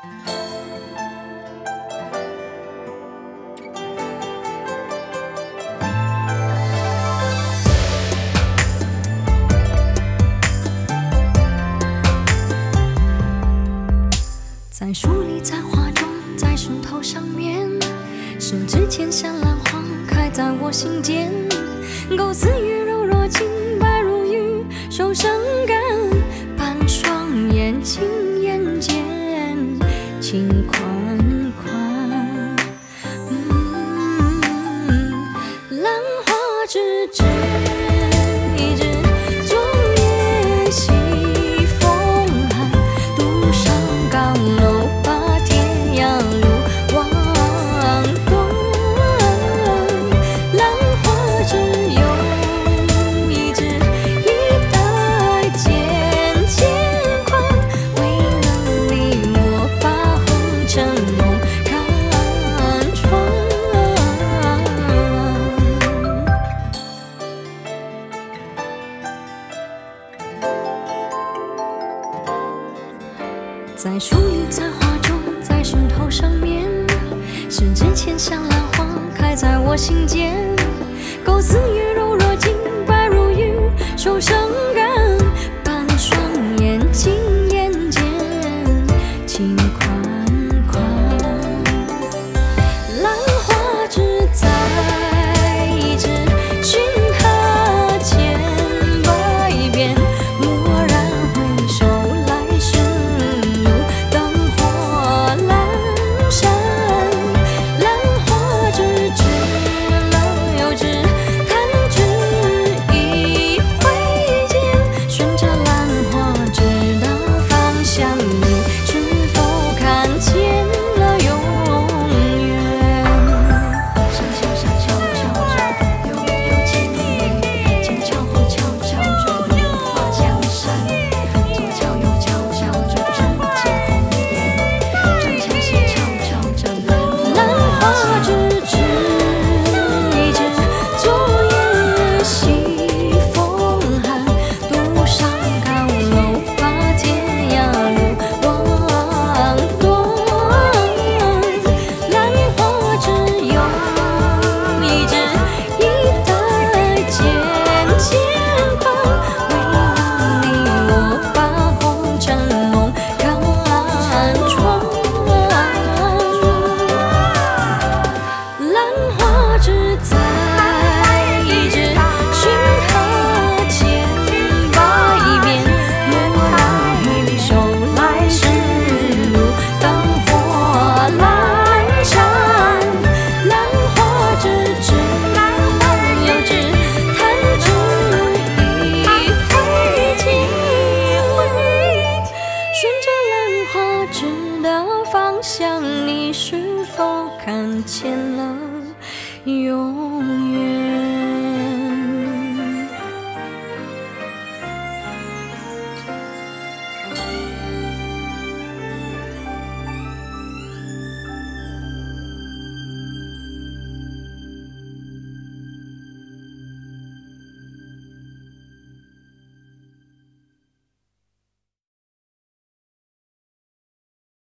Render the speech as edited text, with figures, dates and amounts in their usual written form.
在书里，在画中，在石头上面，是之前像兰花开在我心间，构思越柔弱，轻白如玉，手伤感，半双眼，轻眼间，轻款款。兰花之枝，一枝昨夜西风寒，独上高楼，把天涯路望断。兰花只有一枝，一代渐渐宽。为了你，我把红尘梦看穿。在书里，在画中，在石头上面，是之前像兰花开在我心间，构思越柔弱，轻白如玉，手伤感。